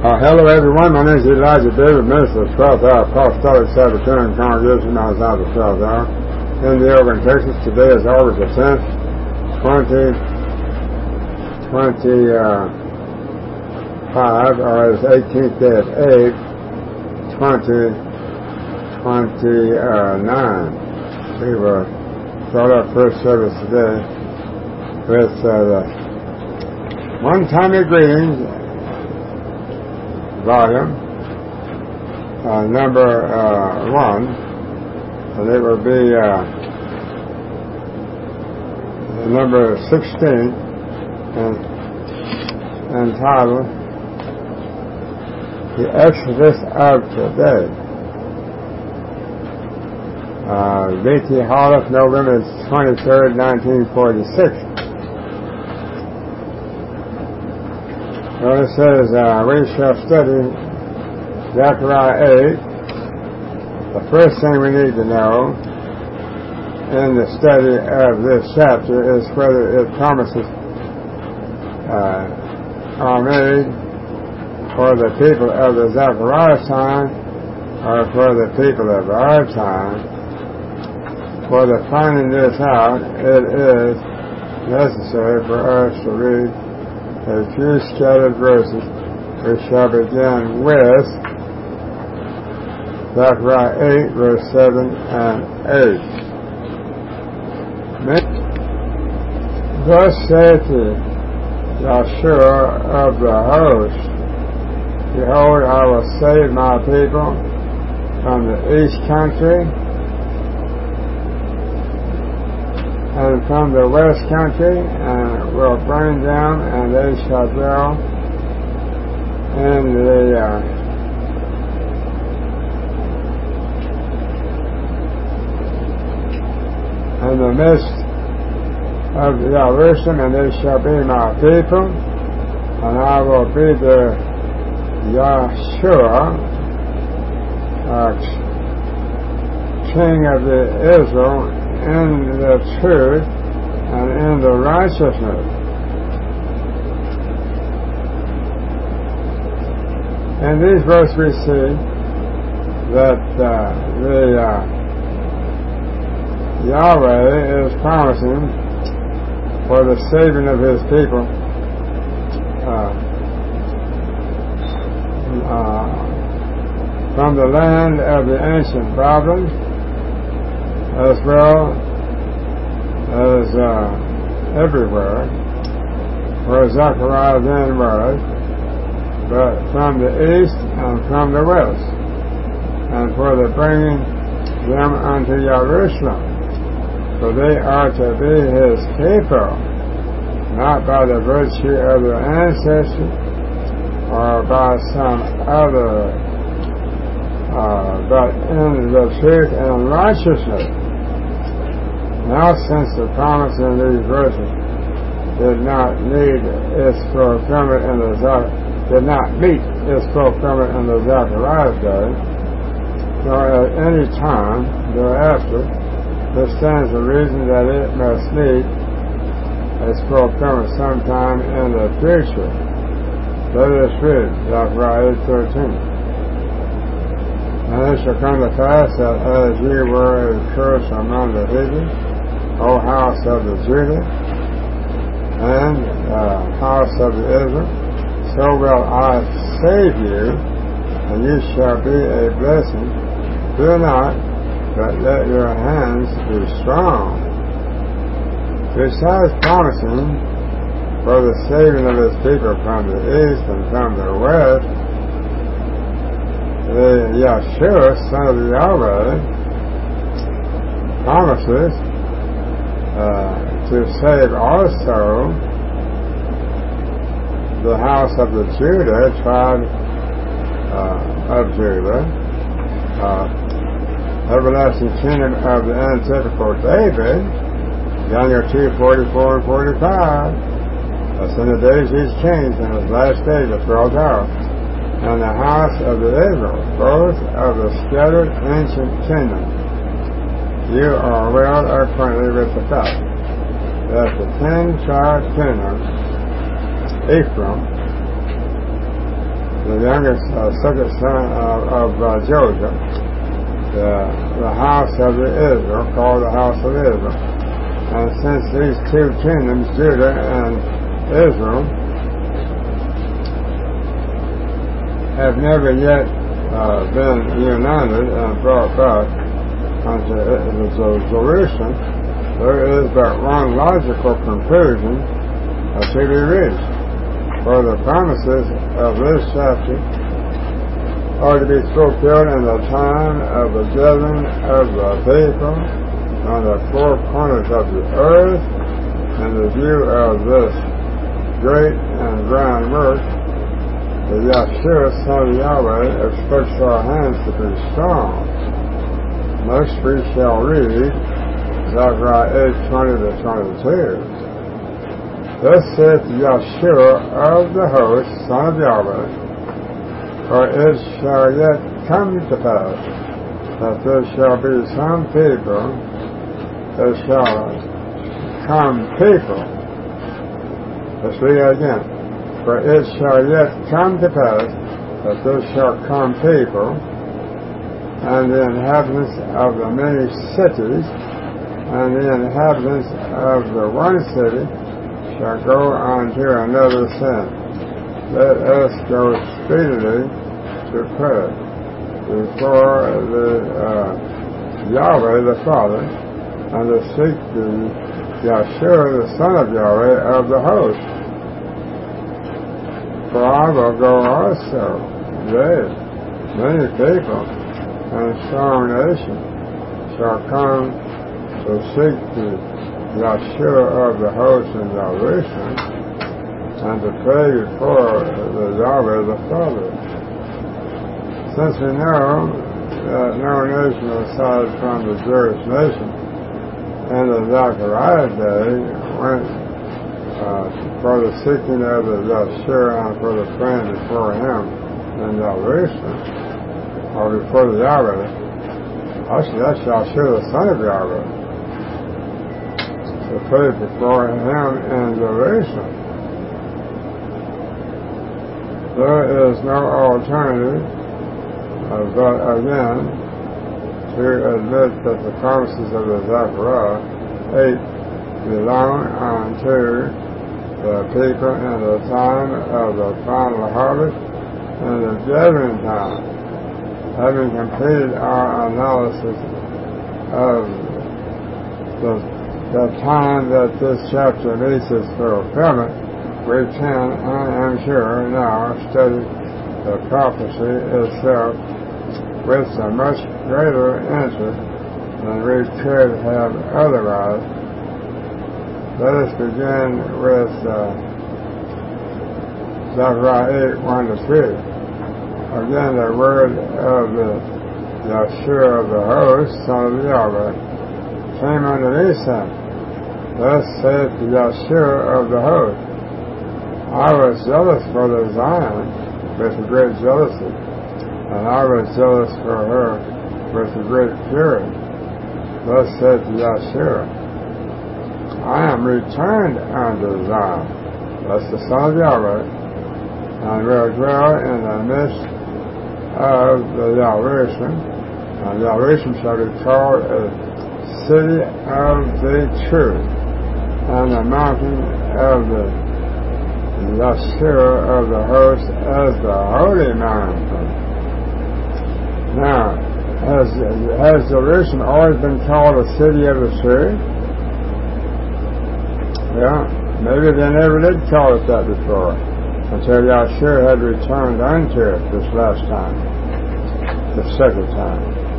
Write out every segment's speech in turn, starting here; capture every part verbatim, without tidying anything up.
Uh, hello everyone, my name is Elijah David, minister of twelfth Hour Apostolic Sabbatarian Congregation, Mount Zion of twelfth Hour, in the Oregon, Texas. Today is August the tenth, twenty twenty-five, or it's eighteenth day of eight, twenty twenty-nine. We will start our first service today with uh, the one-timey greetings volume, uh, number uh, one, and it will be uh, number sixteen, and entitled The Exodus of Today. Uh, B T Hollis, November twenty-third, nineteen forty-six. Well, it says, uh, we shall study Zechariah eight. The first thing we need to know in the study of this chapter is whether its promises uh, are made for the people of the Zechariah time or for the people of our time. For the finding this out, it is necessary for us to read a few scattered verses. We shall begin with Zechariah eight, verse seven and eight. Thus saith Yahshua of the host, Behold, I will save my people from the east country and from the west country, and will bring them, and they shall dwell in the uh, in the midst of Jerusalem, and they shall be my people, and I will be the Yahshua, uh, King of the Israel, in the truth and in the righteousness. In these verses we see that uh, the uh, Yahweh is promising for the saving of His people uh, uh, from the land of the ancient Babylon, as well as uh, everywhere where Zechariah then was, but from the east and from the west, and for the bringing them unto Jerusalem, for they are to be His people, not by the virtue of their ancestry or by some other, uh, but in the truth and righteousness. Now, since the promise in these verses did not need its fulfillment in the did not meet its fulfillment in the Zechariah day, nor at any time thereafter, there stands the reason that it must meet its fulfillment sometime in the future. Let us read Zechariah eight thirteen. And it shall come to pass that as ye were a curse among the heathen, O house of the Judah, and uh, house of the Israel, so will I save you, and you shall be a blessing. Do not, but let your hands be strong. Besides promising for the saving of His people from the east and from the west, the Yahshua, son of Yahweh, promises Uh, to save also the house of the Judah, tribe uh, of Judah, uh, everlasting kingdom of the antithetical David, Daniel two forty-four and forty-five. That's in the days He's changed, in His last days, the twelfth hour, and the house of the Israel, both of the scattered ancient kingdom. You are well acquainted with the fact that the ten tribe kingdom, Ephraim, the youngest, uh, second son of, of uh, Joseph, the, the house of the Israel, called the house of Israel. And since these two kingdoms, Judah and Israel, have never yet uh, been united and brought back unto Jerusalem, there is but one logical conclusion uh, to be reached. For the promises of this chapter are to be fulfilled in the time of the gathering of the people on the four corners of the earth, in the view of this great and grand work. The Yahshua, Son of Yahweh, expects our hands to be strong. Next we shall read Zechariah eight twenty to twenty-two. Thus saith Yahshua of the host, Son of Yahweh, for it shall yet come to pass that there shall be some people, there shall come people. Let's read it again. For it shall yet come to pass that there shall come people, and the inhabitants of the many cities, and the inhabitants of the one city, shall go on to another sin. Let us go speedily to prayer before the uh, Yahweh the Father, and to seek the Yahshua the Son of Yahweh of the host. For I will go also, yea, many people and strong nation shall come to seek the Yahshua of the host in Jerusalem, and to pray before the Yahweh the Father. Since we know that no nation aside from the Jewish nation in the Zechariah day went uh, for the seeking of the Yahshua and for the praying before him in Jerusalem, or before the Yahweh, actually that's Yahshua the Son of Yahweh, to pray before him in Jerusalem. There is no alternative uh, but again to admit that the promises of the Zechariah eight belong unto the people in the time of the final harvest and the gathering time. Having completed our analysis of the the time that this chapter meets its fulfillment, we can, I am sure, now study the prophecy itself with a much greater interest than we could have otherwise. Let us begin with uh, Zechariah eight one to three. Again, the word of the Yahshua of the host, Son of Yahweh, came unto me, saying, Thus saith the Yahshua of the host, I was zealous for the Zion with a great jealousy, and I was zealous for her with a great fury. Thus saith the Yahshua, I am returned unto Zion, that's the Son of Yahweh, and will dwell in the midst of the Jerusalem, and Jerusalem shall be called a city of the truth, and the mountain of the Yahshua of the host as the holy mountain. Now, has, has Jerusalem always been called a city of the truth? Yeah, maybe they never did call it that before, until Yahshua had returned unto it this last time, the second time.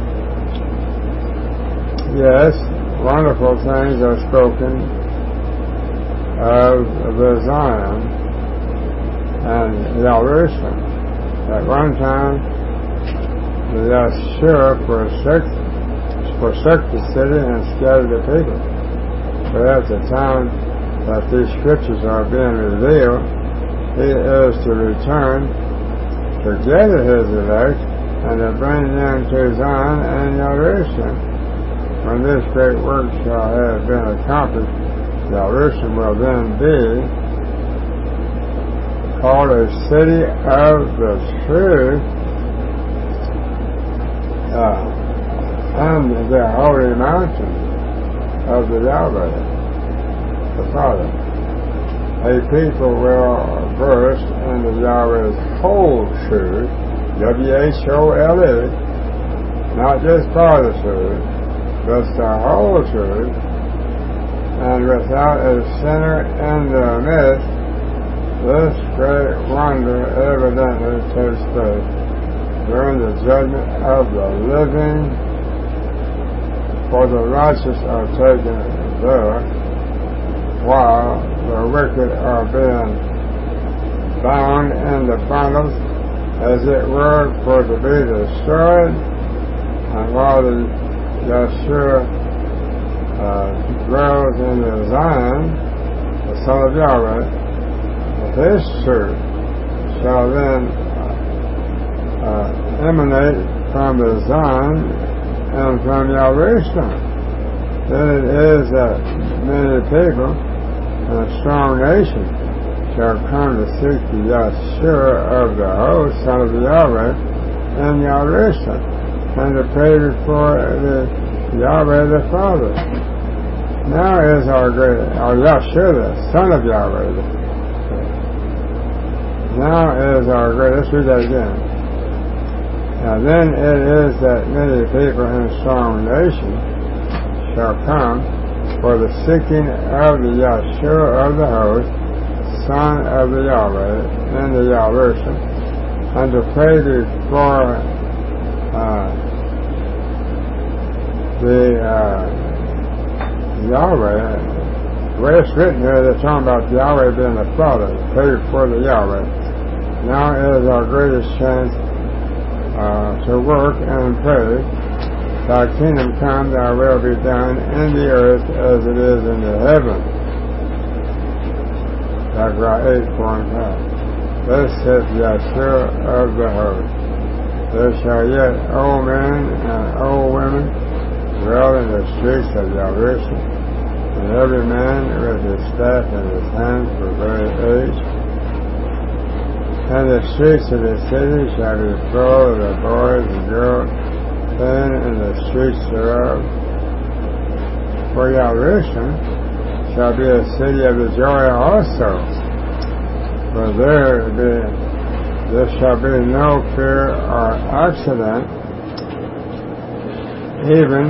Yes, wonderful things are spoken of the Zion and Jerusalem. At one time, the Yahshua forsook, forsook the city and scattered the people. But at the time that these scriptures are being revealed, he is to return to gather his elect and to bring them to Zion and Jerusalem. When this great work shall have been accomplished, Jerusalem will then be called a city of the truth, uh, and the holy mountain of the Yahweh, the Father. A people will burst into Yahweh's whole truth, W H O L E, not just part of the truth, but the whole truth, and without a sinner in the midst. This great wonder evidently takes place during the judgment of the living, for the righteous are taken there, while the wicked are being bound in the bundles, as it were, for to be destroyed, and while the Yeshua uh, dwells in the Zion, the Son of Yahweh, His truth shall then uh, emanate from the Zion and from Yahweh. Then it is that many people and a strong nation shall come to seek the Yeshua of the host, Son of Yahweh, and Yahweh, and to pray before the Yahweh the Father. Now is our great, our Yeshua, the Son of Yahweh. Now is our great, let's read that again. Now then it is that many people in a strong nation shall come for the seeking of the Yeshua of the host, Son of the Yahweh, and the Yahweh, and to pray before uh, the uh, Yahweh. The way it's written here, they're talking about Yahweh being the Father, pray before the Yahweh. Now is our greatest chance uh, to work and pray, thy kingdom come, thy will be done in the earth as it is in the heaven. Zechariah eight, four and five. Thus saith Yeshua of the host, there shall yet old men and old women dwell in the streets of Yahweh, and every man with his staff in his hand for very age. And the streets of the city shall be full of the boys and girls playing in the streets thereof. For Yahweh shall be a city of the joy also. For there be there shall be no fear or accident, even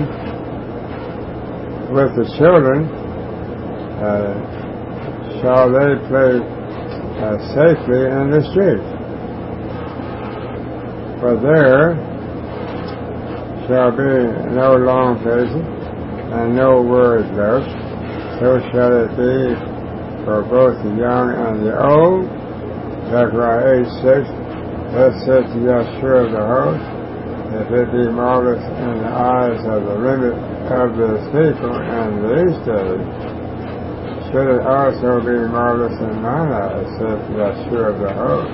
with the children uh, shall they play Uh, safely in the streets. For there shall be no long faces and no words left, so shall it be for both the young and the old. Zechariah eight, six. Thus saith the Yeshua of the host, if it be marvelous in the eyes of the remnant of this people in these days, should it also be marvelous in mine eyes, saith Yeshua of the host.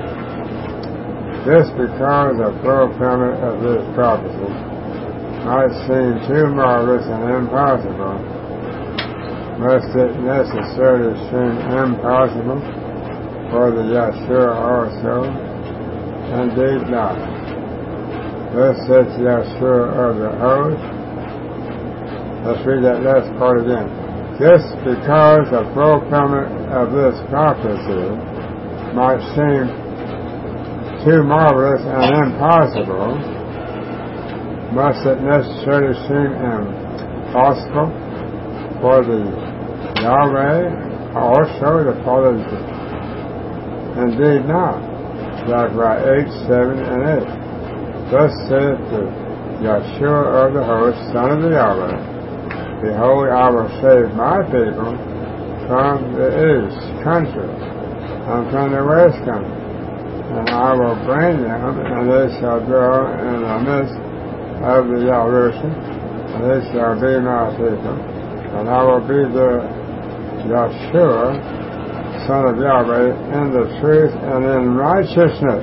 This because the fulfillment of this prophecy might seem too marvelous and impossible, must it necessarily seem impossible for the Yeshua also? Indeed not. Thus saith Yeshua of the host. Let's read that last part again. Just because the fulfillment of this prophecy might seem too marvelous and impossible, must it necessarily seem impossible for the Yahweh also to follow? Indeed not. Zechariah eight, seven, and eight. Thus saith the Yeshua of the host, Son of the Yahweh, behold, I will save my people from the east country and from the west country, and I will bring them, and they shall dwell in the midst of the Yahweh, and they shall be my people, and I will be the Yeshua, Son of Yahweh, in the truth and in righteousness.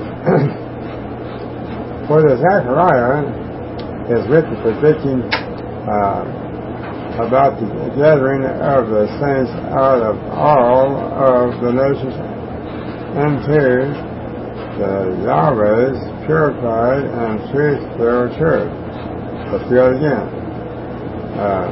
For the Zechariah is written predicting uh, about the gathering of the saints out of all of the nations into the Yahweh's purified and truth-filled church. Let's do it again. Uh,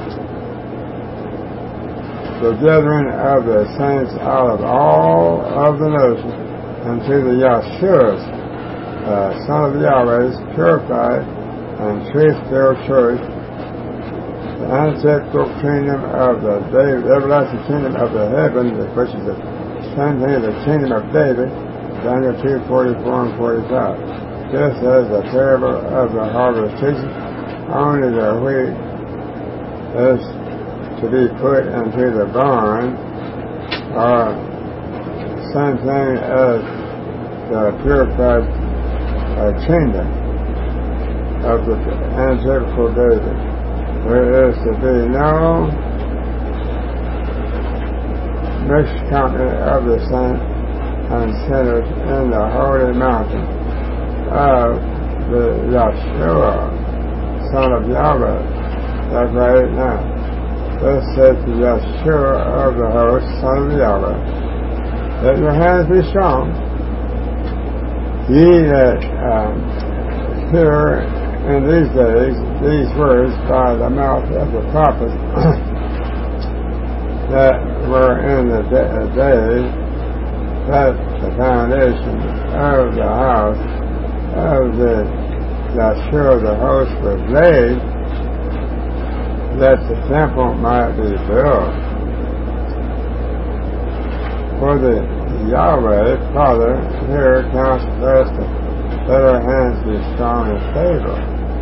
the gathering of the saints out of all of the nations into the Yeshua's, uh, Son of Yahweh's purified and truth-filled church, the antithetical kingdom of the David, everlasting kingdom of the heavens, which is the same thing as the kingdom of David, Daniel two, forty-four and forty-five. Just as the parable of the harvest teaches, only the wheat is to be put into the barn, or same thing as the purified uh, kingdom of the antithetical David. There is to be no mixed company of the saints and sinners in the holy mountain of the Yeshua, Son of Yahweh. That's right now. Thus says the Yeshua of the host, Son of Yahweh, let your hands be strong. Ye that um, hear in these days these words by the mouth of the prophets that were in the day, day that the foundation of the house of the Yeshua the host was laid, that the temple might be built. For the Yahweh Father here counsels us to let our hands be strong and stable.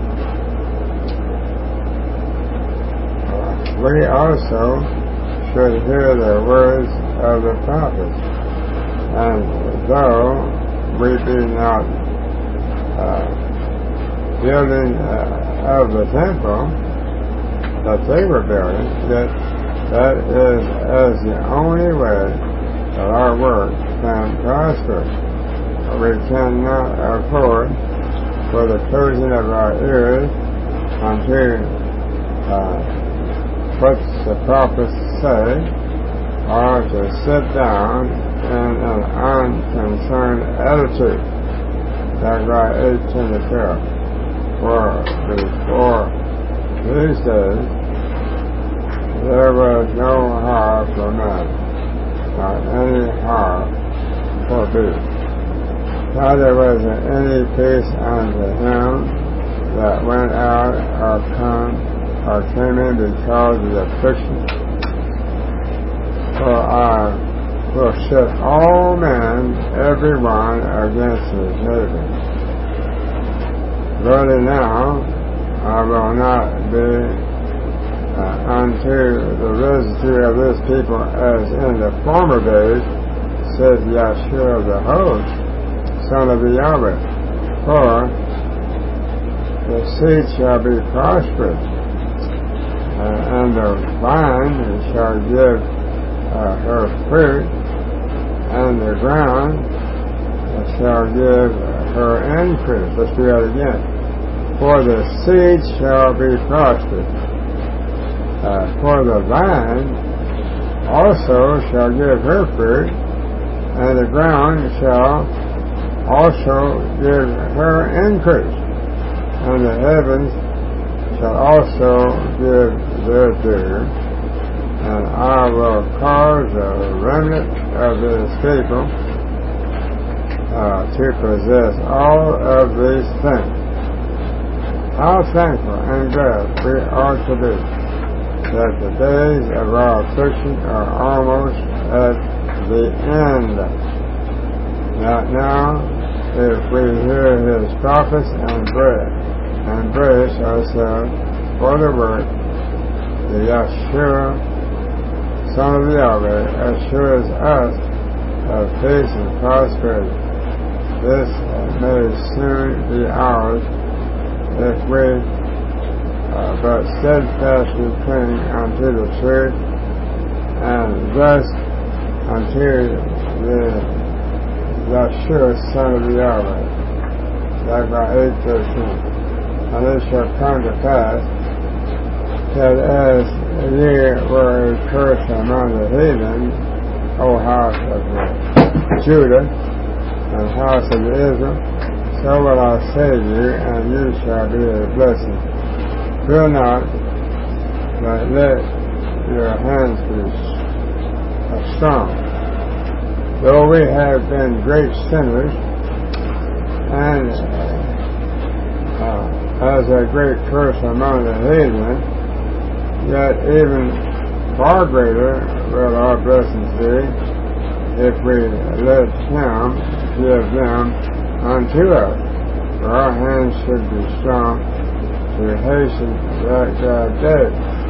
We also should hear the words of the prophets, and though we be not uh, building uh, of the temple that they were building, yet that is as the only way that our work can prosper. We cannot afford for the closing of our ears unto uh, what the prophets say, or to sit down in an unconcerned attitude. Zechariah eight, ten to twelve. For before these days there was no hire for man, not any hire for beast. Neither was there any peace unto him that went out or come or came in because of the affliction. For I will set all men, every one, against his neighbor. Verily now, I will not be uh, unto the residue of this people as in the former days, says Yeshua the host, Son of the Yahweh. For the seed shall be prosperous, Uh, and the vine shall give uh, her fruit, and the ground shall give her increase. Let's do that again. For the seed shall be prospered. Uh, for the vine also shall give her fruit, and the ground shall also give her increase, and the heavens shall also give their due, and I will cause the remnant of this people uh, to possess all of these things. How thankful and glad we ought to be that the days of our affliction are almost at the end. That now, if we hear his prophets and bread, and brace ourselves for the work, the Yeshua, Son of Yahweh, assures us of peace and prosperity. This may soon be ours if we uh, but steadfastly cling unto the truth, and thus unto the Yeshua, Son of Yahweh. Zechariah eight, thirteen. And it shall come to pass that as ye were a curse among the heathen, O house of men, Judah and house of Israel, so will I save you, and you shall be a blessing. Fear not, but let your hands be strong. Though we have been great sinners, and uh, as a great curse among the heathen, yet even far greater will our blessings be, if we let Him give them unto us. For our hands should be strong to hasten that God day.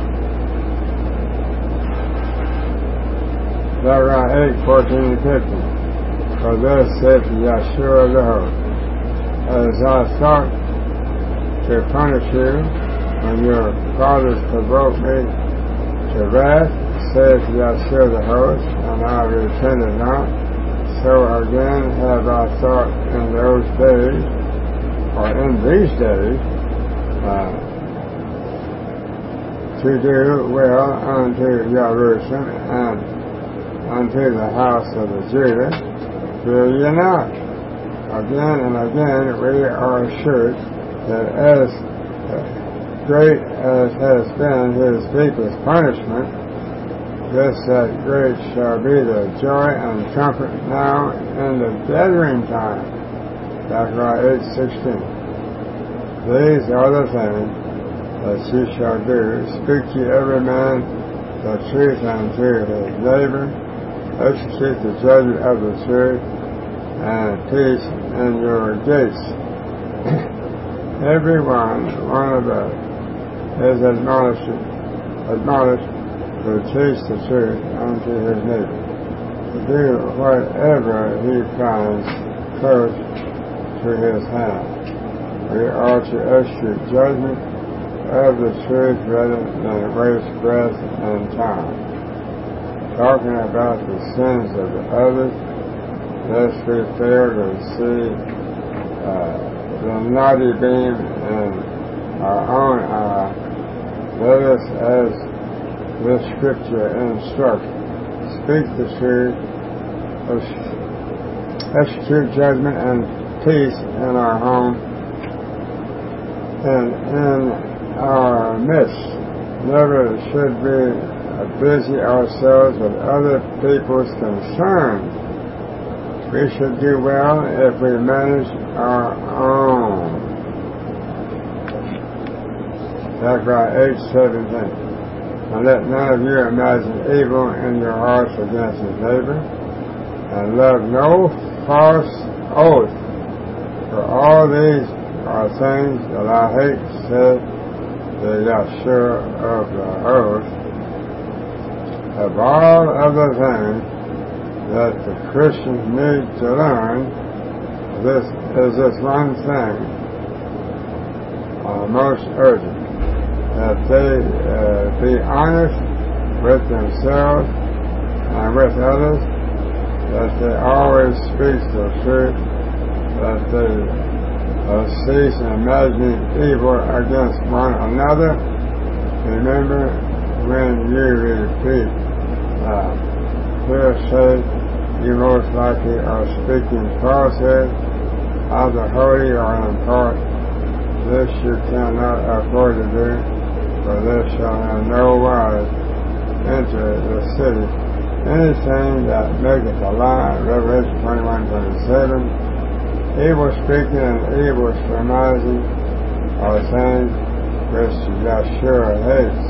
Zechariah eight, fourteen and fifteen. For thus saith Yahshua the host, as I sought to punish you when your fathers provoked me to wrath, saith Yahshua the host, and I repented not, so again have I thought in those days, or in these days, uh, to do well unto Jerusalem and unto the house of the Judah. Fear ye not. Again and again we are assured that as great as has been his people's punishment, this that great shall be the joy and comfort now in the gathering time. Zechariah eight sixteen. These are the things that ye shall do. Speak ye every man the truth unto his neighbor. Execute the judgment of the truth, and peace in your gates. Every one, one of us, is admonished, admonished to teach the truth unto his neighbor, to do whatever he finds close to his hand. We are to execute judgment of the truth rather than waste breath and time talking about the sins of the others, lest we fail to see uh, the naughty beam in our own eye. Let us, as this scripture instructs, speak the truth, execute judgment and peace in our home and in our midst. Never should we busy ourselves with other people's concerns. We should do well if we manage our own. Zechariah eight seventeen. And let none of you imagine evil in your hearts against his neighbor, and love no false oath, for all these are things that I hate, said the Yahshua of the host. Of all other things that the Christians need to learn, this is this one thing, uh, most urgent, that they uh, be honest with themselves and with others, that they always speak the truth, that they uh, cease imagining evil against one another. Remember, when you repeat uh, hearsay, you most likely are speaking falsehood, either wholly or in part. This you cannot afford to do, for this shall in no wise enter the city. Anything that maketh a lie, Revelation twenty-one twenty-seven, evil speaking and evil surmising are things which Yahshua hates.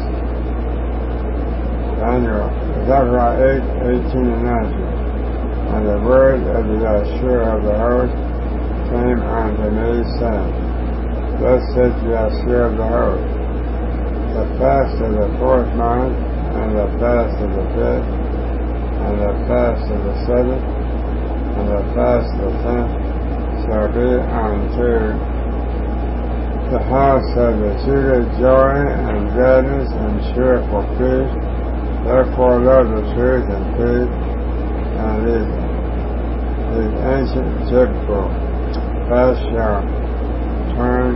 Daniel, Zechariah eight, eighteen and nineteen. And the word of the Yahshua of the host came unto me, saying, Thus saith Yahshua of the host, the fast of the fourth month, and the fast of the fifth, and the fast of the seventh, and the fast of the tenth, shall be unto the house of the Judah joy and gladness and cheerful peace. Therefore love the truth and peace, and these, these ancient typical fasts shall turn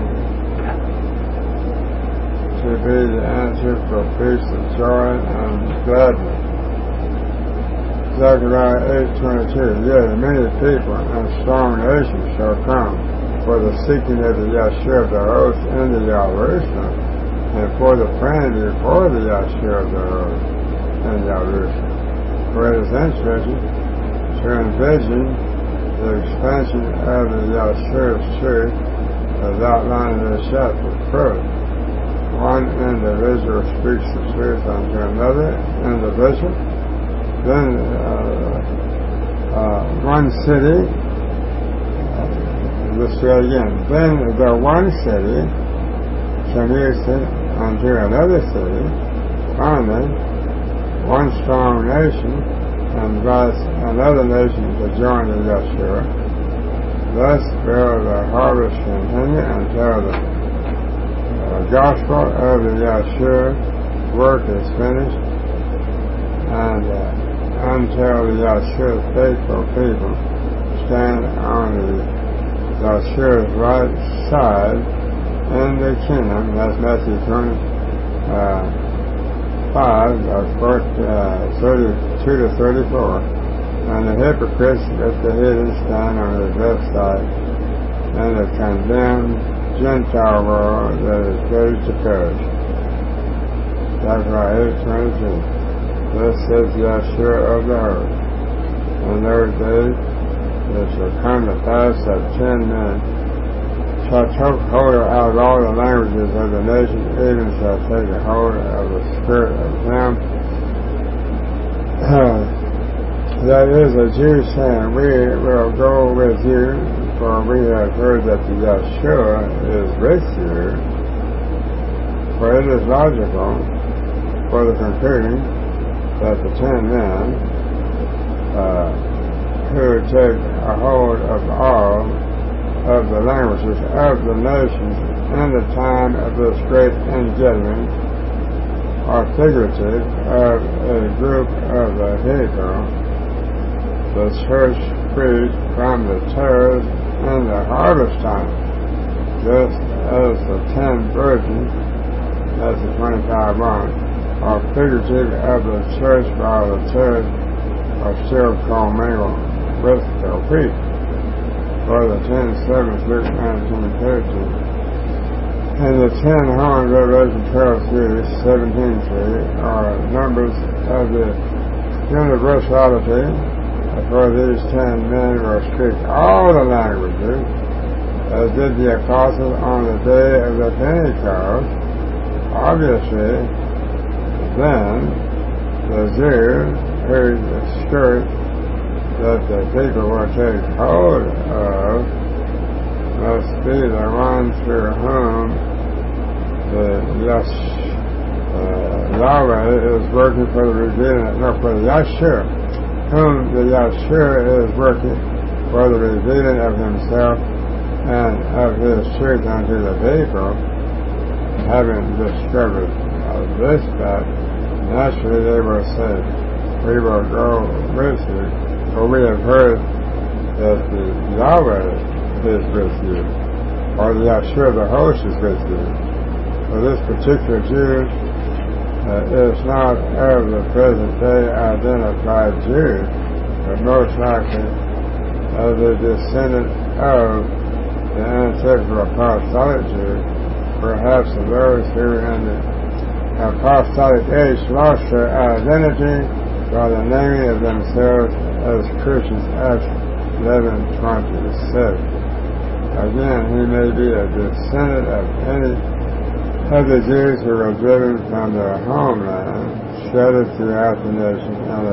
to be the answer for peace and joy and gladness. Zechariah eight twenty-two, yea, many people and strong nations shall come for the seeking of the Yahshua of the host in the Jerusalem, and for the praying before the Yahshua of the host in Jerusalem. For it is interesting to envision the expansion of the Yahshua's truth as outlined in this chapter. First, one individual speaks the truth unto another individual. Then uh, uh, one city, uh, let's say again, then the one city commutes it unto another city. Finally, one strong nation invites another nation to join the Yahshua. Thus will the harvest continue until the uh, gospel of the Yahshua work is finished, and uh, until the Yahshua's faithful people stand on the Yahshua's right side in the kingdom. That's Matthew twenty. Uh, five, of course, uh, thirty-two to thirty-four, and the hypocrites with the heathen stand on the left side, and the condemned Gentile world that is ready to perish. Zechariah eight twenty-two. Thus says Yahshua of the host, in those days it shall come to pass that ten men shall take hold out of all the languages of the nation, even shall take a hold of the spirit of them. Uh, that is a Jew saying, we will go with you, for we have heard that the Yahshua is with you. For it is logical for the concluding that the ten men uh, who take a hold of all of the languages of the nations in the time of this great ingathering are figurative of a group of the Hebrew, the church freed from the tares in the harvest time, just as the ten virgins, that's the twenty-five one, are figurative of the church while the tares are still commingled with the wheat. For the ten servants, Luke nineteen thirteen. And the ten horns, Revelation twelve three, seventeen three, are numbers of the universality, for these ten men will speak all the languages, as did the apostles on the day of the Pentecost. Obviously, then, the Jew who skirt that the people will take hold of must be the one through whom the Yash, uh, Yahweh is working for the revealing, no, for the Yahshua, whom the Yahshua is working for the revealing of himself and of his truth unto the people. Having discovered uh, this fact, naturally they will say, we will go with you, for we have heard that the Yahweh is with you, or the Yahshua the host is with you. For this particular Jew uh, is not of the present day identified Jew, but most likely as a descendant of the ancestral apostolic Jew, perhaps of those who in the apostolic age lost their identity by the naming of themselves as Christians. Acts eleven twenty-six. Again, he may be a descendant of any of the Jews who were driven from their homeland, scattered throughout the nation, and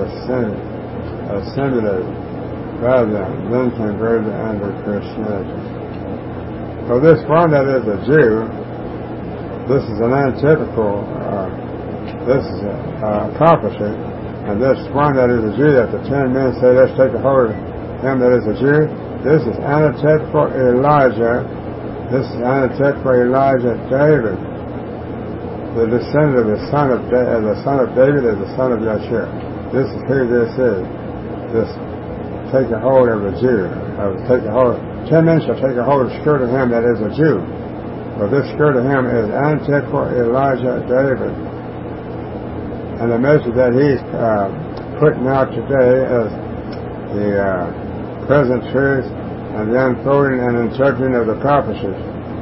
assimilated by them, then converted under Christianity. So this one that is a Jew, this is an antithetical, uh, this is a uh, prophecy. And this one that is a Jew, that the ten men say, let's take a hold of him that is a Jew, this is antithetical Elijah. This is antithetical Elijah David. The descendant of the son of da- the son of David is the son of Yahshua. This is who this is. This take a hold of a Jew. Uh, take a hold. Ten men shall take a hold of the skirt of him that is a Jew. But this skirt of him is antithetical Elijah David. And the message that he's uh, putting out today as the uh, present truth and the unfolding and interpreting of the prophecies.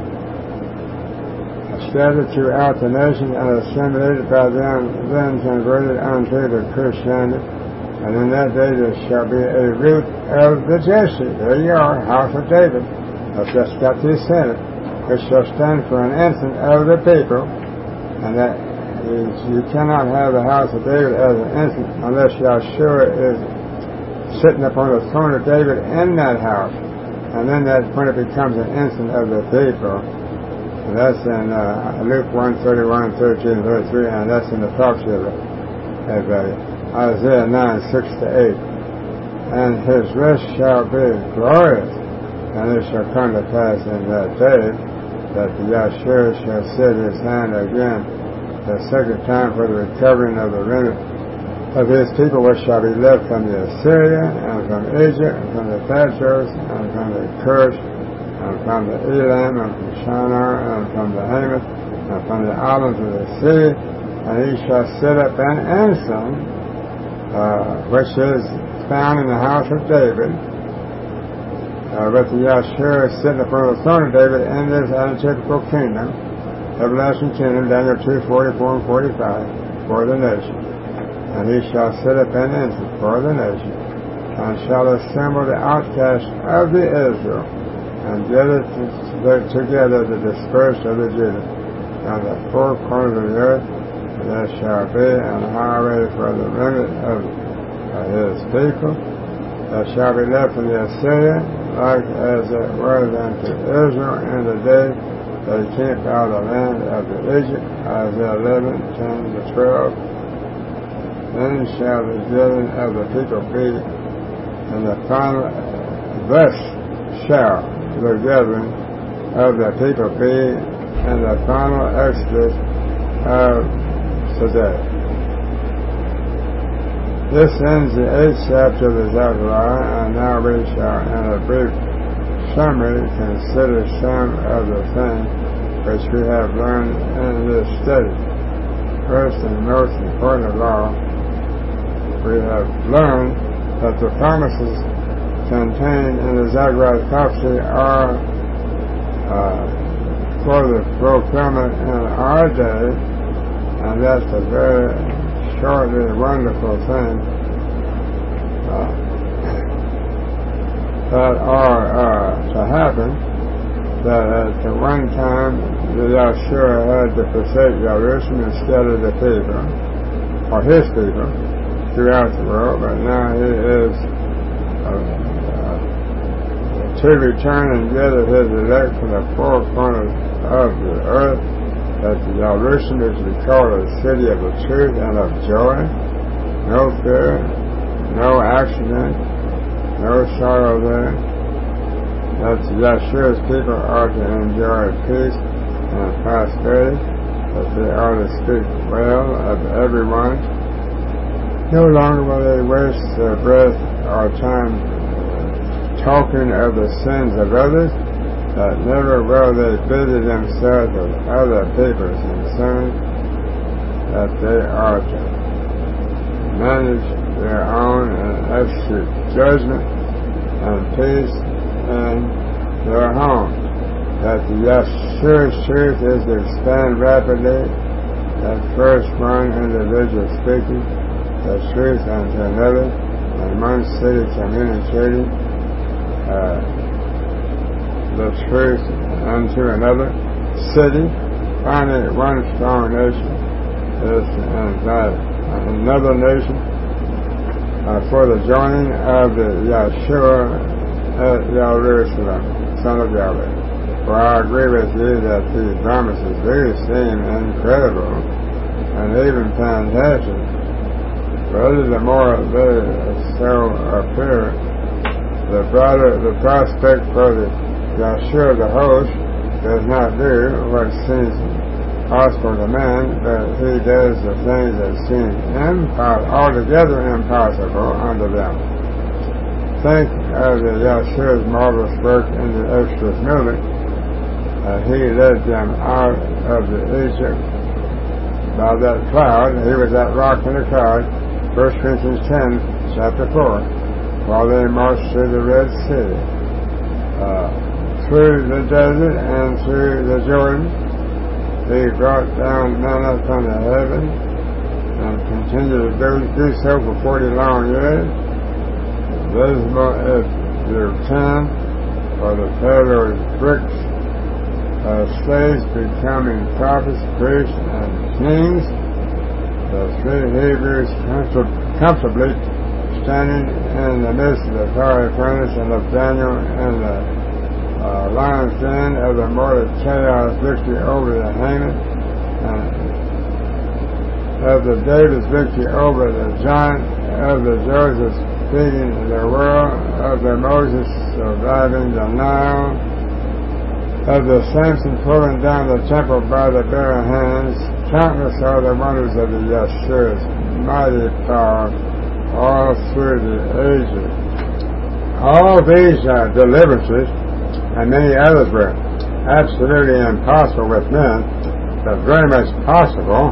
Scattered throughout the nation and assimilated by them, then converted unto the Christianity. And in that day there shall be a root of the Jesse. There you are, house of David. That's just got the Senate, which shall stand for an infant of the people. And that is, you cannot have the house of David as an infant unless Yahshua is sitting upon the throne of David in that house. And then that when it becomes an infant of the people. And that's in uh, Luke one, thirty-one, thirteen, thirty-three, and that's in the prophecy of, of uh, Isaiah nine, six to eight. And his rest shall be glorious, and it shall come to pass in that day that the Yahshua shall set his hand again the second time for the recovering of the remnant of his people, which shall be left from the Assyria, and from Egypt, and from the Patriarchs, and from the Cush, and from the Elam, and from Shinar, and from the Hamath, and from the islands of the sea, and he shall set up an ensign, uh, which is found in the house of David, uh, but the Yahshua is sitting upon the throne of David in this antithetical kingdom, everlasting kingdom, Daniel two, forty-four and forty-five, for the nation. And he shall set up an ensign for the nation, and shall assemble the outcasts of the Israel, and gather together the dispersed of the Judah, and the four corners of the earth. There shall be an highway for the remnant of uh, his people. There shall be left in the Assyria, like as it was unto Israel in the day they came out of the land of the Egypt. Isaiah eleven, ten to twelve. Then shall the gathering of the people be, and the final, thus shall the gathering of the people be, and the final exodus of today. This ends the eighth chapter of the Zechariah, and now we shall, in a brief summary, consider some of the things which we have learned in this study. First and most important of all, we have learned that the promises contained in the Zechariah prophecy are uh, for the fulfillment in our day, and that's a very shortly wonderful thing uh, that are uh, to happen, that at the one time the Yahshua had to forsake Jerusalem and scatter the people, or his people, throughout the world, but now he is uh, uh, to return and gather his elect from the four corners of the earth, that the Jerusalem is to be called a city of the truth and of joy, no fear, no accident, no sorrow there, that the Yahshua's people are to enjoy peace and prosperity, that they are to speak well of everyone. No longer will they waste their breath or time talking of the sins of others, that never will they busy themselves with other people's concerns, that they are to manage their own and execute judgment and peace in their homes, that the Yahshua's truth is to expand rapidly, at first one individual speaking the truth unto another, and one city communicating uh, the truth unto another city. Finally, one strong nation is to invite another nation uh, for the joining of the Yahshua at Jerusalem, son of Yahweh. For I agree with you that these promises do seem incredible and even fantastic. Rather, the more they so appear, the brighter the prospect for the Yahshua the host does not do what seems possible to man, but he does the things that seem impo- altogether impossible unto them. Think of the Yahshua's marvelous work in the Exodus movement. Uh, he led them out of the Egypt by that cloud. He was that rock in the cloud, First Corinthians ten, chapter four, while they marched through the Red Sea, uh, through the desert and through the Jordan. He brought down manna from the heaven and continued to do, do so for forty long years. Visible if you can, for the Pharaoh's bricks, uh, slaves becoming prophets, priests, and kings. The three Hebrews comfortably standing in the midst of the fiery furnace, and of Daniel and the uh, lion's den, of the Mordecai's victory over the Haman, and of the David's victory over the giant, of the Joseph's feeding the world, of the Moses surviving the Nile, of the Samson pulling down the temple by the bare hands. Countless are the wonders of the Yeshua's mighty power all through the ages. All these uh, deliverances and many others were absolutely impossible with men, but very much possible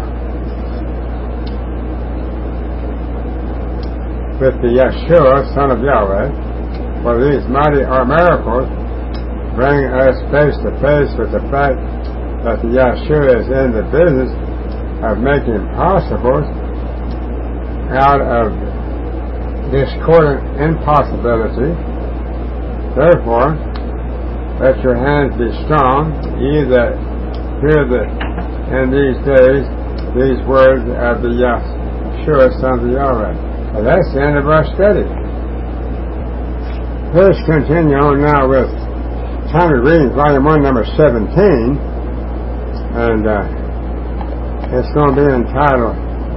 with the Yeshua, Son of Yahweh. For these mighty are miracles bring us face to face with the fact that the Yeshua is in the business of making possible out of discordant impossibility. Therefore, let your hands be strong, ye that hear the, in these days these words of the Yeshua, Son of Yahweh. Well, that's the end of our study. Let's continue on now with Time of Reading, Volume one, Number seventeen, and uh, it's going to be entitled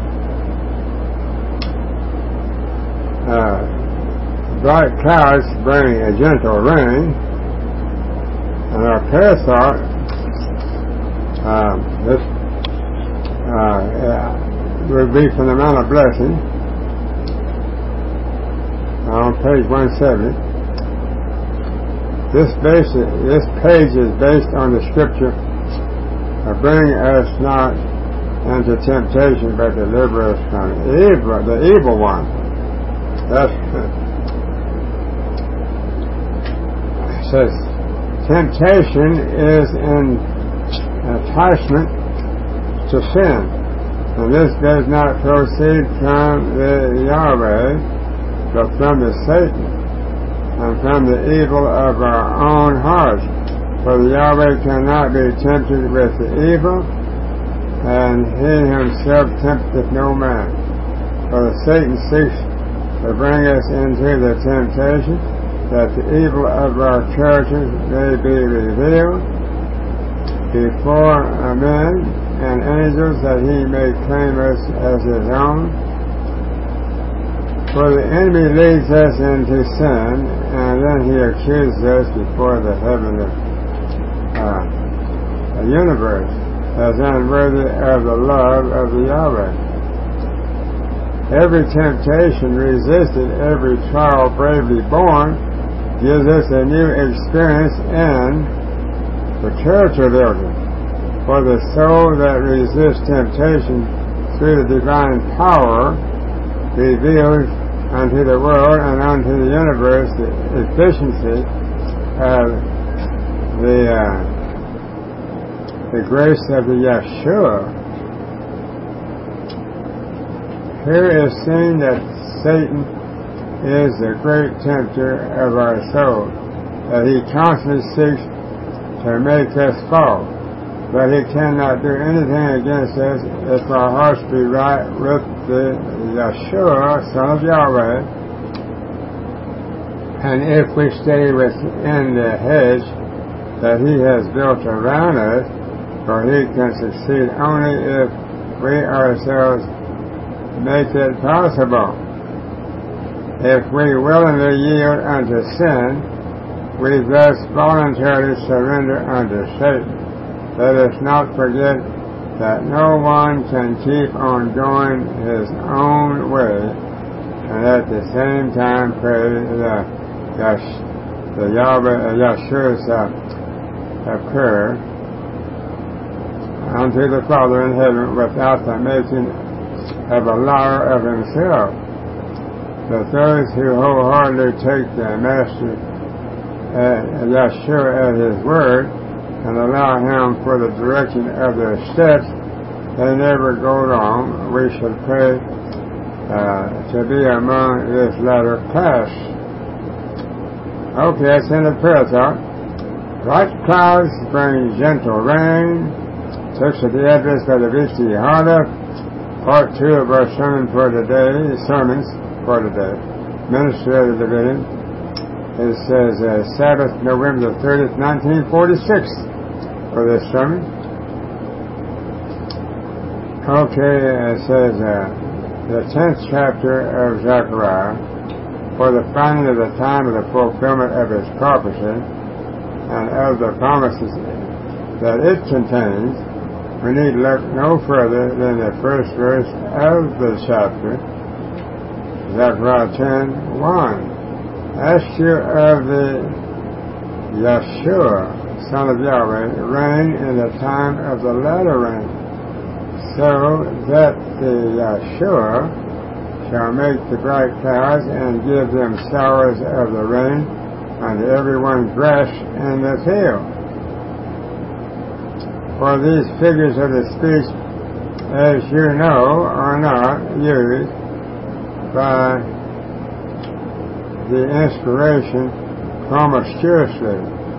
uh, Bright Clouds Bring a Gentle Rain, and our prayer thought, uh, this uh, uh, will be from the Mount of Blessing on page one seventy. This, basic, this page is based on the scripture, uh, bring us not into temptation, but deliver us from evil, the evil one. That's it says temptation is an enticement to sin, and this does not proceed from the Yahweh, but from the Satan, and from the evil of our own hearts. For the Yahweh cannot be tempted with the evil, and he himself tempteth no man. For the Satan seeks to bring us into the temptation, that the evil of our character may be revealed before men and angels, that he may claim us as his own. For the enemy leads us into sin, and then he accuses us before the heavenly uh, universe as unworthy of the love of the Yahweh. Every temptation resisted, every trial bravely borne, gives us a new experience in the character building. For the soul that resists temptation through the divine power reveals unto the world and unto the universe the efficiency of the uh, the grace of the Yeshua. Here is seen that Satan is the great tempter of our soul, that he constantly seeks to make us fall, but he cannot do anything against us if our hearts be right with the Yeshua, Son of Yahweh, and if we stay within the hedge that he has built around us, for he can succeed only if we ourselves make it possible. If we willingly yield unto sin, we thus voluntarily surrender unto Satan. Let us not forget that no one can keep on going his own way and at the same time pray the, the Yahweh, Yeshua's uh, prayer unto the Father in heaven without the making of a liar of himself. But those who wholeheartedly take the Master uh, Yeshua at His word and allow Him for the direction of their steps, they never go wrong. We should pray uh, to be among this latter class. Okay, that's in the prayer thought. Bright clouds bring gentle rain. Text of the address by the Vishti Hada. Part two of our sermon for today, sermons for today. Ministry of the Division. It says uh, Sabbath, November the thirtieth, nineteen forty-six for this sermon. Okay, it says uh, the tenth chapter of Zechariah, for the finding of the time of the fulfillment of its prophecy and of the promises that it contains, we need look no further than the first verse of the chapter, Zechariah ten one. Ask you of the Yeshua, Son of Yahweh, rain in the time of the latter rain, so that the Yeshua shall make the bright clouds and give them showers of the rain unto everyone's grass in the field. For these figures of the speech, as you know, are not used by the inspiration promiscuously,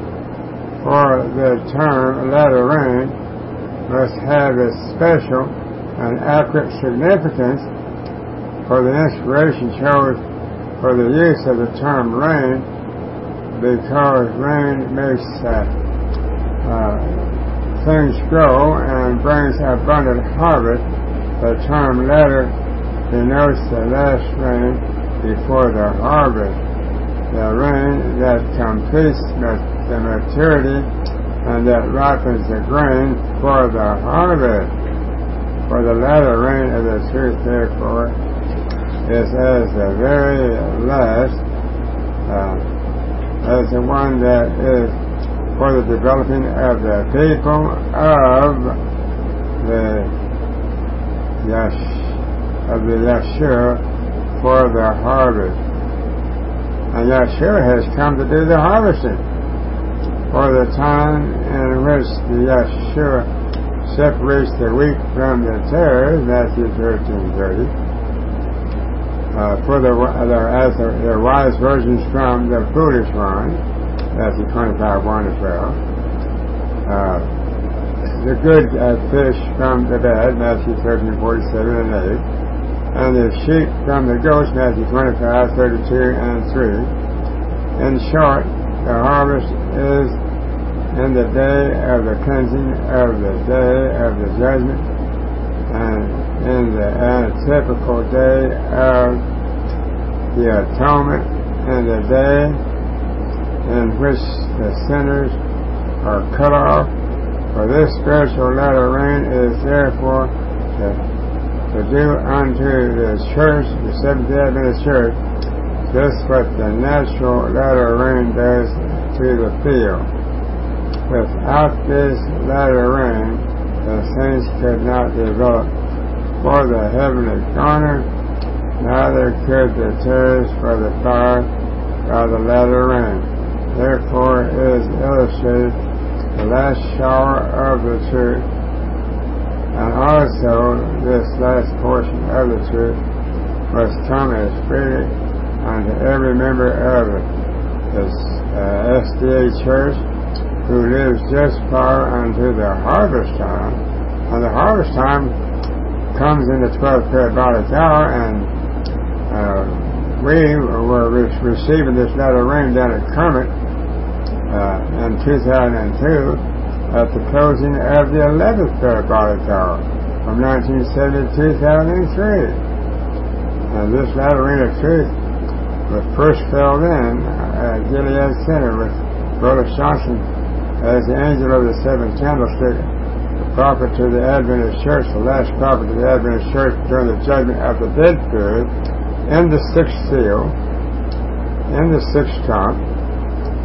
for the term latter rain must have its special and accurate significance, for the inspiration chose for the use of the term rain because rain makes uh, uh, things grow and brings abundant harvest. The term latter denotes the last rain before the harvest, the rain that completes the maturity and that ripens the grain for the harvest. For the latter rain of the truth, therefore, is as the very last, uh, as the one that is for the developing of the people of the Yesh, of the Yeshua for the harvest. And Yeshua has come to do the harvesting. For the time in which the Yeshua separates the wheat from the tares, Matthew thirteen thirty, uh, for the, the as the, the wise virgins from the foolish ones, Matthew twenty-five one to twelve, uh, the good uh, fish from the bad, Matthew thirteen forty-seven and eight, and the sheep from the goats, Matthew twenty-five thirty-two and three. In short, the harvest is in the day of the cleansing, of the day of the judgment, and in the antitypical day of the atonement, in the day in which the sinners are cut off. For this spiritual latter rain is therefore to, to do unto the church, the Seventh-day Adventist Church, just what the natural latter rain does to the field. Without this latter rain, the saints could not develop for the heavenly corner, neither could the tares for the fire by the latter rain. Therefore is illustrated the last shower of the truth, and also this last portion of the truth must come as freely unto every member of the uh, S D A Church who lives just far unto the harvest time. And the harvest time comes in the twelfth parabolic hour, and uh, we were re- receiving this latter rain down at Kermit uh, in two thousand two at the closing of the eleventh parabolic hour from nineteen seventy to two thousand three. And this latter rain of truth was first filled in at Gilead Center with Brother Johnson as the angel of the seventh candlestick, the prophet to the Adventist Church, the last prophet to the Adventist Church during the judgment of the dead period, in the sixth seal, in the sixth trump,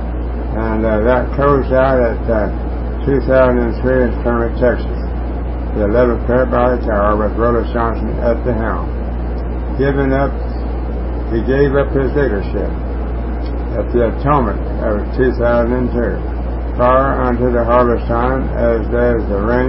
and uh, that closed out at uh, two thousand three in Kermit, Texas. the eleventh Parabolic Hour with Brother Johnson at the helm. Given up, he gave up his leadership at the atonement of two thousand two. Far unto the harvest time, as does the rain,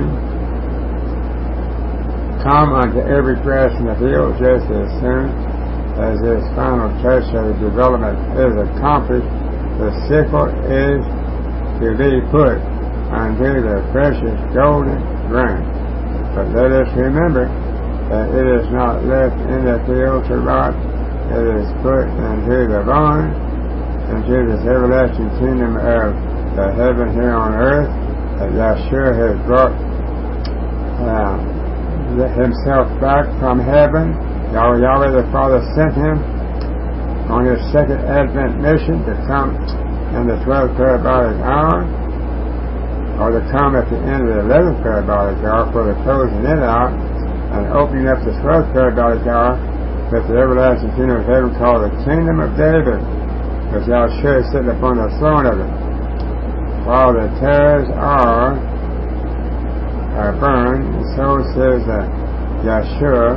come unto every grass in the field just as soon as this final touch of development is accomplished. The sickle is to be put unto the precious golden grain. But let us remember that it is not left in the field to rot. It is put into the barn, into this everlasting kingdom of the heaven here on earth, that Yahshua has brought uh, himself back from heaven. Yahweh, Yahweh the Father sent him on his second Advent mission to come in the twelfth Parabolic Hour, or to come at the end of the eleventh Parabolic Hour for the closing it out and opening up the twelfth Parabolic Hour with the everlasting kingdom of heaven called the Kingdom of David, because Yahshua is sitting upon the throne of it. While the tares are, are burned, so says uh, Yahshua,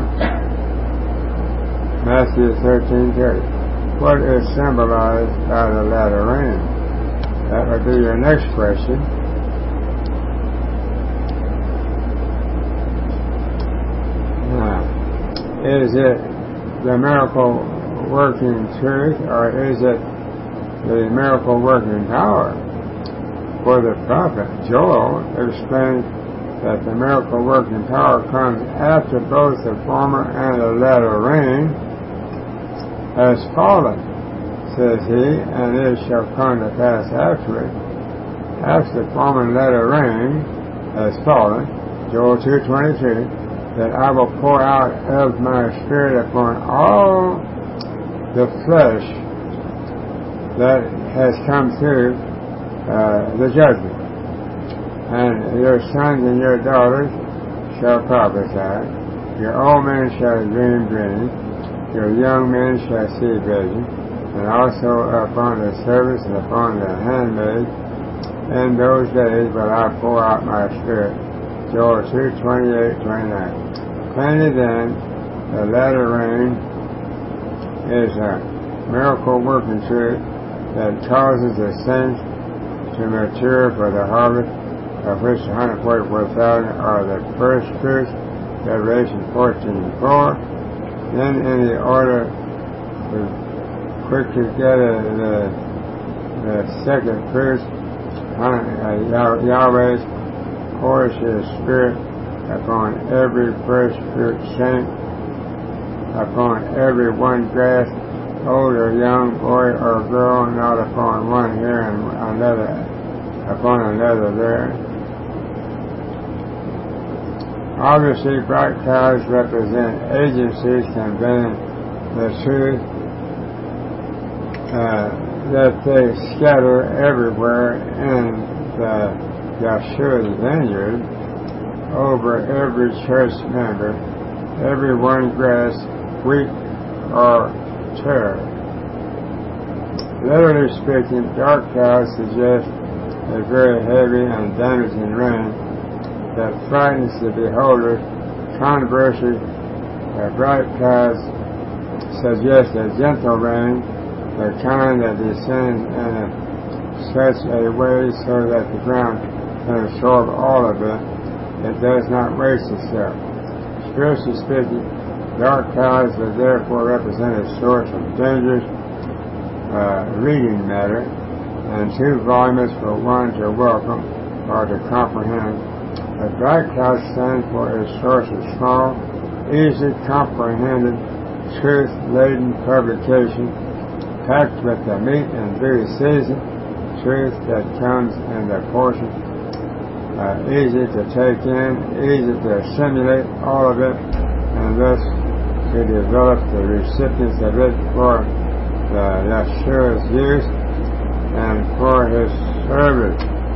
Matthew thirteen thirty. What is symbolized by the latter rain? That would be your next question. Now, is it the miracle working truth, or is it the miracle working power? For the prophet Joel explained that the miracle working power comes after both the former and the latter rain has fallen, says he, and it shall come to pass after it, after the former and latter rain has fallen, Joel two twenty-two, that I will pour out of my Spirit upon all the flesh that has come through uh, the judgment. And your sons and your daughters shall prophesy, your old men shall dream dreams, your young men shall see visions, and also upon the servants and upon the handmaids. In those days will I pour out my Spirit. Joel two twenty-eight twenty-nine. Plainly then, the latter rain is a miracle working truth that causes the saints to mature for the harvest, of which one hundred forty-four thousand are the first fruits, Revelation fourteen four. Then in the order to quickly get uh, the, the second fruits, uh, Yahweh's pours his Spirit upon every first fruit saint, upon every one grass, old or young, boy or girl, not upon one here and another upon another there. Obviously, bright clouds represent agencies conveying the truth uh, that they scatter everywhere in the Yahshua's vineyard, over every church member, every one grass, wheat, or tare. Literally speaking, dark clouds suggest a very heavy and damaging rain that frightens the beholder. Conversely, uh, bright clouds suggest a gentle rain, the kind that descends in a, such a way so that the ground can absorb all of it. It does not waste itself. Spiritually speaking, dark clouds would therefore represent a source of dangerous uh, reading matter, and too voluminous for one to welcome or to comprehend. The bright cloud stands for a source of small, easily comprehended, truth-laden publication, packed with the meat and due season, truth that comes in the portion, uh, easy to take in, easy to assimilate all of it, and thus to develop the recipients of it for the Yahshua's use and for his service.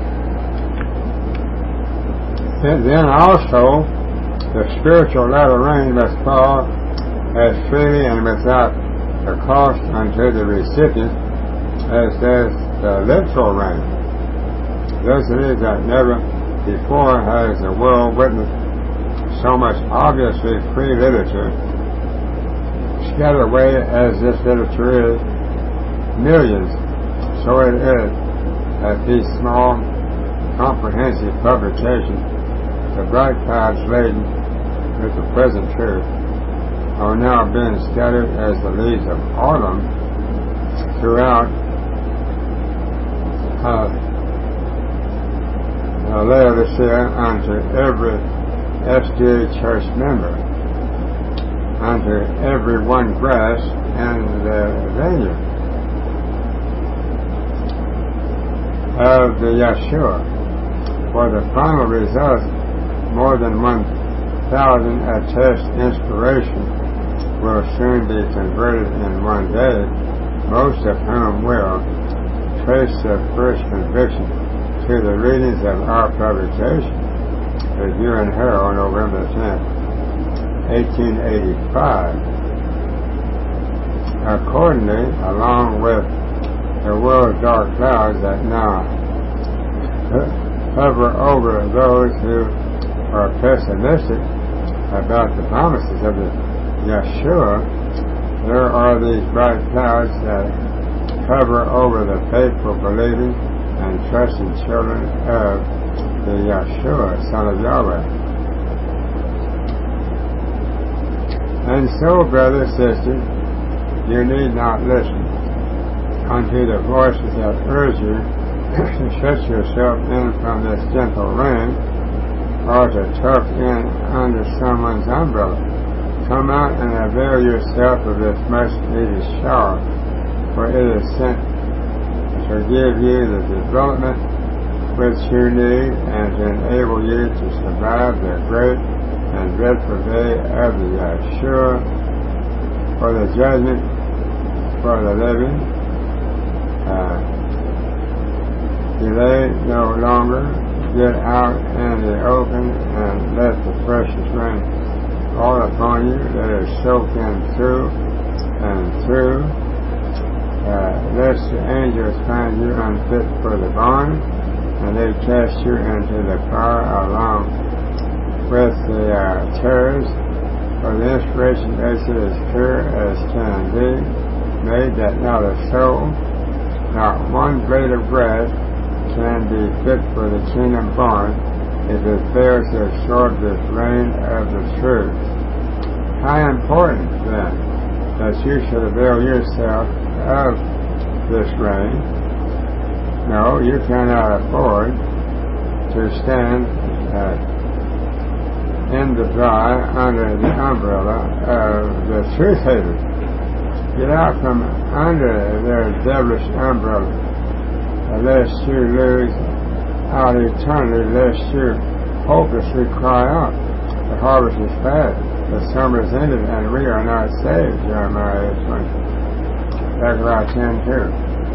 And then also, the spiritual latter rain must fall as freely and without the cost unto the recipient as does the literal rain. Thus it is that never before has the world witnessed so much obviously free literature, scattered away as this literature is, millions, so it is, that these small, comprehensive publications, the bright clouds laden with the present truth, are now being scattered as the leaves of autumn throughout uh, Laodicea unto every S D A church member, unto every one grass in the vineyard of the Yeshua. For the final result, more than one thousand attest inspiration will soon be converted in one day, most of whom will trace their first conviction to the readings of our publication, Review and Herald, November tenth, eighteen eighty-five. Accordingly, along with the world's dark clouds that now hover over those who are pessimistic about the promises of the Yeshua, there are these bright clouds that hover over the faithful, believing, and trusting children of the Yeshua, Son of Yahweh. And so, brothers, sisters, you need not listen unto the voices that urge you to shut yourself in from this gentle rain, or to tuck in under someone's umbrella. Come out and avail yourself of this much-needed shower, for it is sent to give you the development which you need and to enable you to survive the great and dreadful day of the Yeshua, for the judgment for the living. Uh, delay no longer. Get out in the open and let the precious rain fall upon you. Let it soak in through and through. Uh, lest the angels find you unfit for the barn, and they cast you into the fire along with the uh, terrors. For the inspiration exit is clear as can be made, that not a soul, not one blade of grass, can be fit for the kingdom barn if it fails to absorb this rain of the truth. How important, then, that you should avail yourself of this rain. No, you cannot afford to stand uh, in the dry under the umbrella of the truth haters. Get out from under their devilish umbrella, lest you lose out eternity, lest you hopelessly cry out. The harvest is past, the summer is ended, and we are not saved. Jeremiah eight twenty. Zechariah ten two.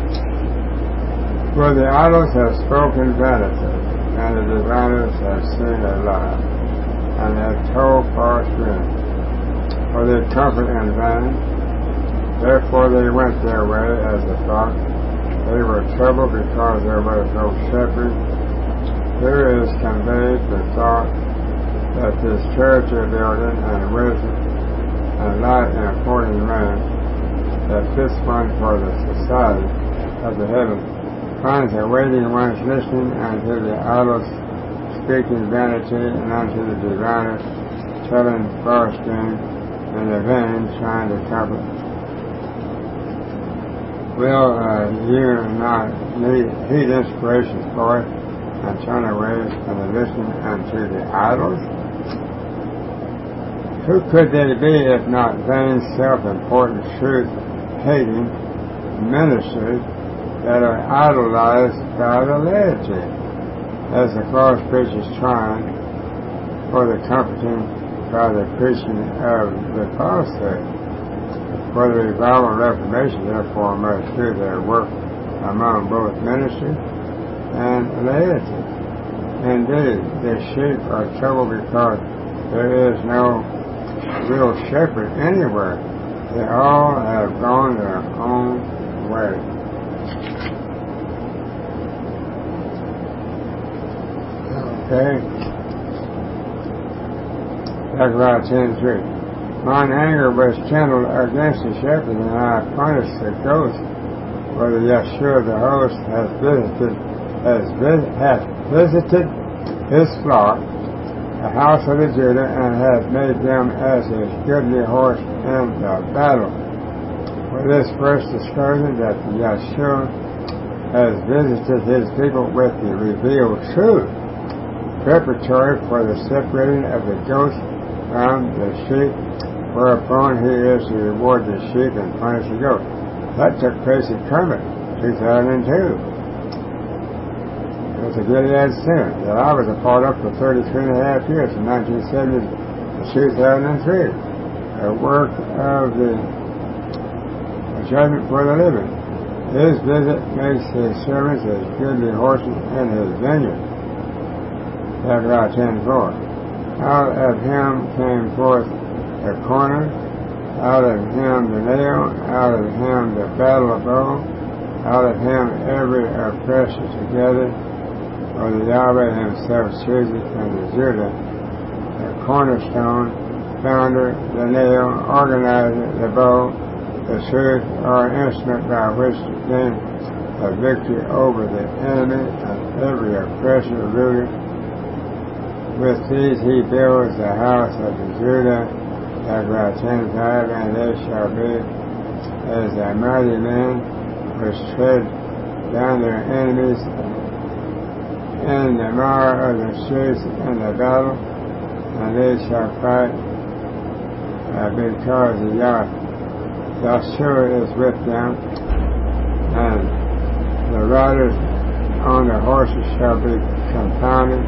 For the idols have spoken vanity, and the diviners have seen a lie, and have told false dreams. For they comfort in vain, therefore they went their way as a flock. They were troubled because there was no shepherd. Here is conveyed the thought that this character building and wisdom and light and according rain that fits one for the society of the heavens finds a waiting ones listening unto the idols speaking vanity, and unto the diviners telling false dreams, and the vain trying to comfort. Will uh, you not need, heed inspiration for it and turn away from the listening unto the idols? Who could they be if not vain, self-important, truth-hating ministers that are idolized by the laity, as the false preachers trying for the comforting by the preaching of the falsehood? For the revival and reformation, therefore, must do their work among both ministry and laity. Indeed, the sheep are troubled because there is no real shepherd anywhere. They all have gone their own way. Okay. Zechariah ten three. Mine anger was kindled against the shepherd, and I punished the ghost, for the Yeshua the host has visited, has vis, hath visited his flock, the house of the Judah, and hath made them as his goodly horse in the battle. For this first discouragement that the Yeshua has visited his people with the revealed truth, preparatory for the separating of the goats from the sheep, whereupon he is to reward the sheep and punish the goat. That took place at Kermit, two thousand two. It was a Gilead sin that I was a part of for thirty-three and a half years, from nineteen seventy to two thousand three. A work of the judgment for the living. His visit makes his servants as goodly horses in his vineyard. Zechariah ten four. Out of him came forth the corner, out of him the nail, out of him the battle bow, out of him every oppressor together, for the Yahweh himself chooses from the Judah, the cornerstone, founder, the nail, organizer, the bow, the truth, or instrument by which to gain a victory over the enemy and every oppressor ruler. With these he builds the house of the Judah, Zechariah ten five, and they shall be as a mighty men which tread down their enemies in the mire of the streets in the battle, and they shall fight uh, because the Yah, Yahshua is with them, and the riders on the horses shall be confounded,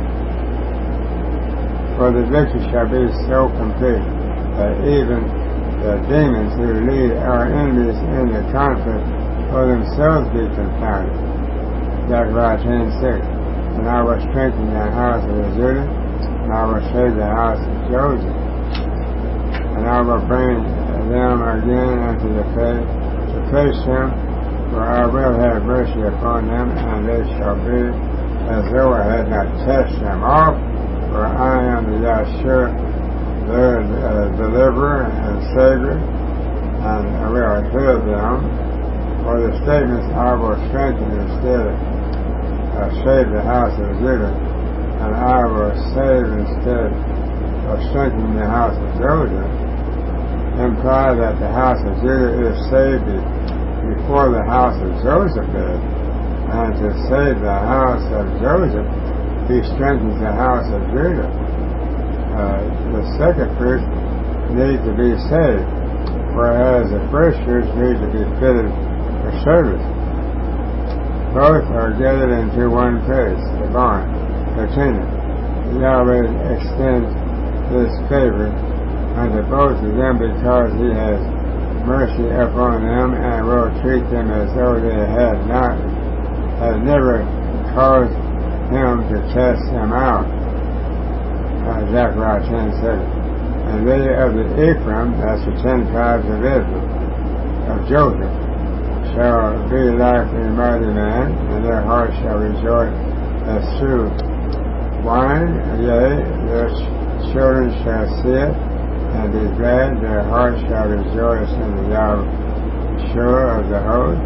for the victory shall be so complete that even the demons who lead our enemies in the conflict will themselves be confounded. Zechariah ten six. And I will strengthen the house of Judah, and I will save the house of Joseph, and I will bring them again unto the faith to face them, for I will have mercy upon them, and they shall be as though I had not cast them off, for I am the Yahshua, their uh, deliverer and Savior, and I will heal them. For the statements I will strengthen instead of uh, save the house of Judah, and I will save instead of strengthening the house of Joseph, imply that the house of Judah is saved before the house of Joseph is, and to save the house of Joseph, he strengthens the house of Judah. Uh, the second fruits need to be saved, whereas the first fruits need to be fitted for service. Both are gathered into one place, the barn, the tenant. Yahweh extends his favor unto both of them because he has mercy upon them and will treat them as though they had not, had never caused him to cast them out. Uh, Zechariah ten seven. And they of the Ephraim, that's the ten tribes of Israel, of Joseph, shall be like a mighty man, and their hearts shall rejoice as through wine, yea, their children shall see it, and be glad, their hearts shall rejoice in the Yahshua of the host.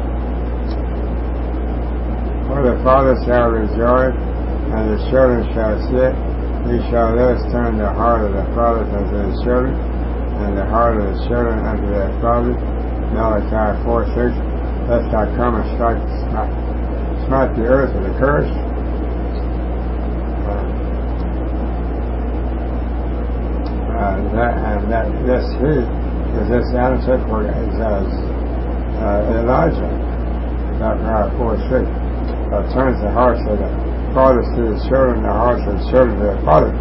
For the father shall rejoice, and the children shall see it. He shall thus turn the heart of the fathers unto his children, and the heart of the children unto their fathers. Malachi four six. Lest I come and strike, smite, smite the earth with a curse. Uh, uh, that, and that this he is this answer for is as uh, Elijah. Malachi four six. Uh, turns the hearts of the fathers to the children, the hearts of the children to their fathers.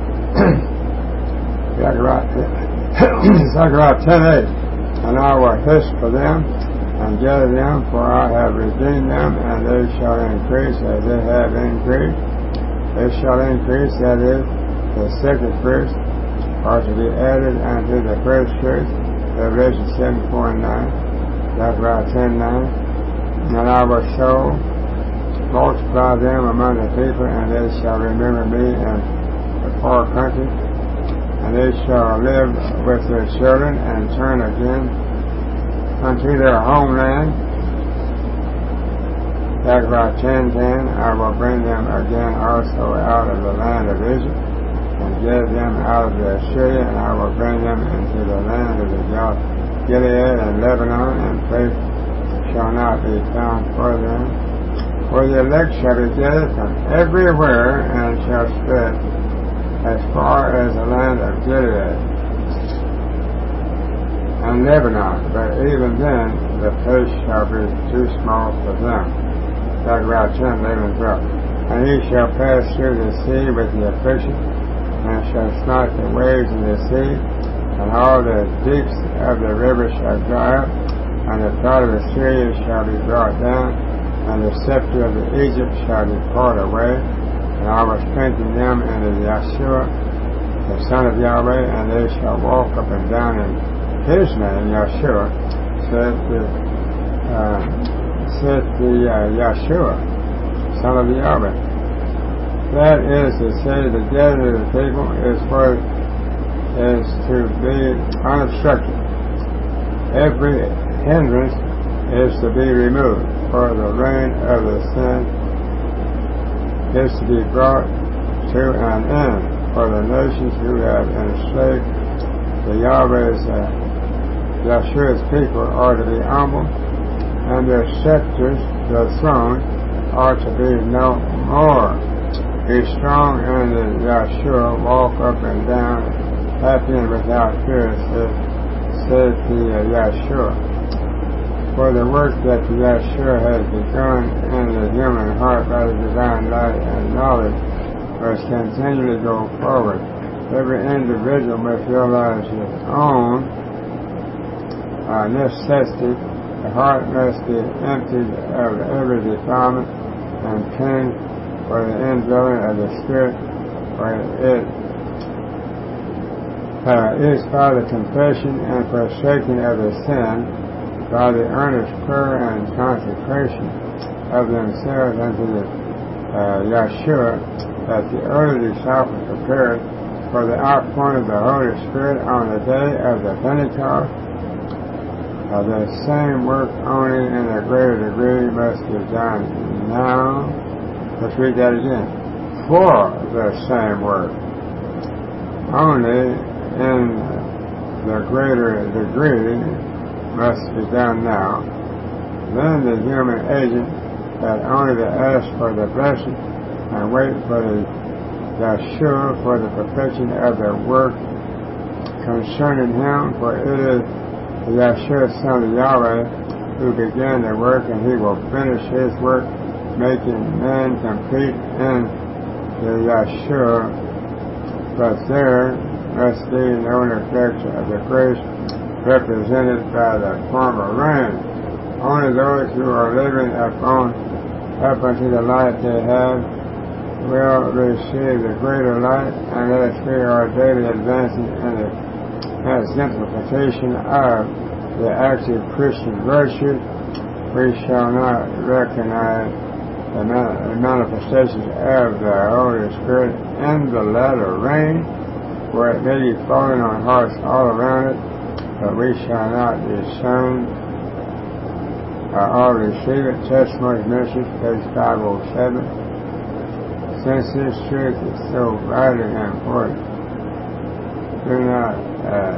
Zechariah ten eight. And I will hiss for them and gather them, for I have redeemed them, and they shall increase as they have increased. They shall increase, that is, the second fruits are to be added unto the first fruits. Revelation seven four and nine. Zechariah ten nine. And I will show multiply them among the people, and they shall remember me in the far country. and they shall live with their children and turn again unto their homeland. Zechariah ten ten, I will bring them again also out of the land of Egypt, and get them out of the Assyria, and I will bring them into the land of the Gilead and Lebanon, and place shall not be found for them. For the elect shall be gathered from everywhere, and shall spread as far as the land of Gilead and Lebanon, but even then the place shall be too small for them. Zechariah ten eleven twelve. And he shall pass through the sea with the affliction, and shall smite the waves in the sea, and all the deeps of the river shall dry up, and the pride of Assyria shall be brought down, and the scepter of Egypt shall depart away, and I will strengthen them into Yeshua, the Son of Yahweh, and they shall walk up and down in his name, Yeshua, said the, uh, said the uh, Yeshua, Son of Yahweh. That is to say, the gathering of the people is what is to be unobstructed. Every hindrance is to be removed, for the reign of the sin is to be brought to an end, for the nations who have enslaved the Yahweh's, uh, Yeshua's people are to be humble, and their scepters, the throne, are to be no more. Be strong in the Yeshua, walk up and down, happy and without fear, said, said the uh, Yeshua. For the work that the Yeshua has begun in the human heart by the divine light and knowledge must continually go forward. Every individual must realize his own uh, necessity. The heart must be emptied of every defilement and cleansed for the indwelling of the Spirit, for it uh, is by the confession and forsaking of the sin, by the earnest prayer and consecration of themselves unto the uh, Yeshua, that the early disciples prepared for the outpouring of the Holy Spirit on the day of the Pentecost. Uh, the same work, only in a greater degree, must be done now. Let's read that again. For the same work, only in the greater degree, must be done now. Then the human agent had only to ask for the blessing and wait for the Yeshua for the perfection of the work concerning him, for it is the Yeshua, Son of Yahweh, who began the work, and he will finish his work, making man complete in the Yeshua. But there must be no neglect of the grace represented by the former rain. Only those who are living upon up unto the light they have will receive the greater light, and as we are daily advancing in the exemplification of the active Christian virtue, we shall not recognize the manifestations of the Holy Spirit in the latter rain, where it may be falling on hearts all around it, but we shall not discern uh, or receive it. Testimony Ministries, page five oh seven. Since this truth is so vitally important, do not uh,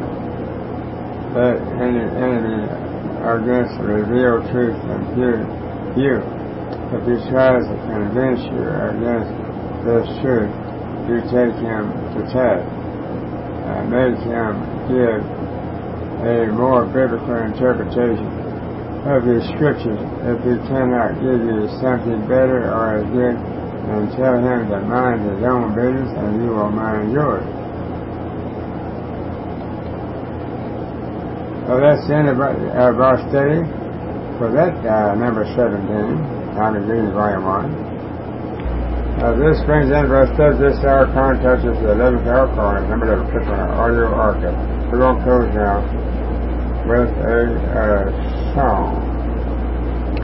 let any enemy against the revealed truth confuse you. If he tries to convince you against this truth, you take him to task and make him give a more biblical interpretation of the scriptures. If he cannot give you something better or as good, then tell him to mind his own business and you will mind yours. So that's the end of our study for that uh, number seventeen, Time of Dreams, Volume one. Uh, this brings the end of our study. This hour contact us at the eleventh hour calling. Remember to click on our audio archive. We're going to close now with a uh, song.